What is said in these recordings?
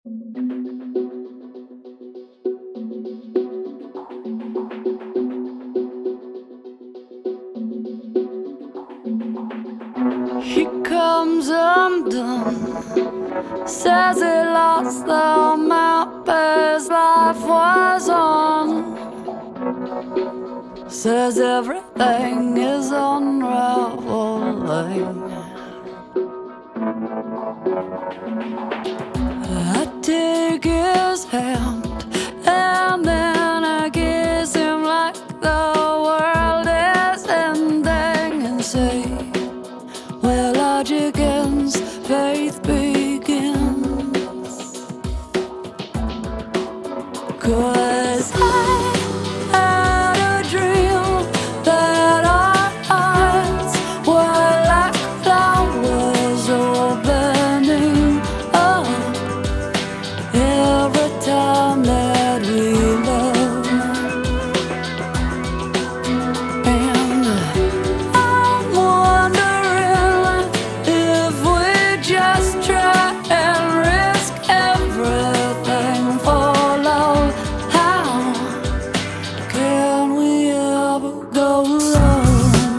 He comes undone, says he lost the map his life was on, says everything is unraveling. I take his hand and then I kiss him like the world is ending and say, where logic ends, faith begins. 'Cause I had a dream that our hearts were like flowers opening up every time that we love. And I'm wondering if we just try and risk everything for love. How can we ever go wrong?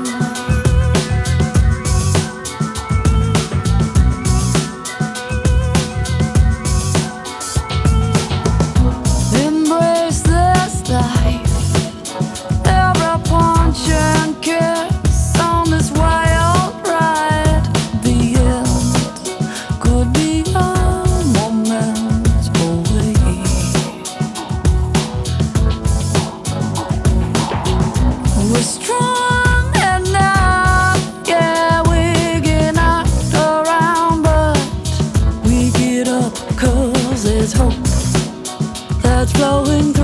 Embrace this life, every punch and kiss on this wild ride. The end could be a moment away. We're strong enough, yeah, we get knocked around, but we get up 'cause there's hope that's flowing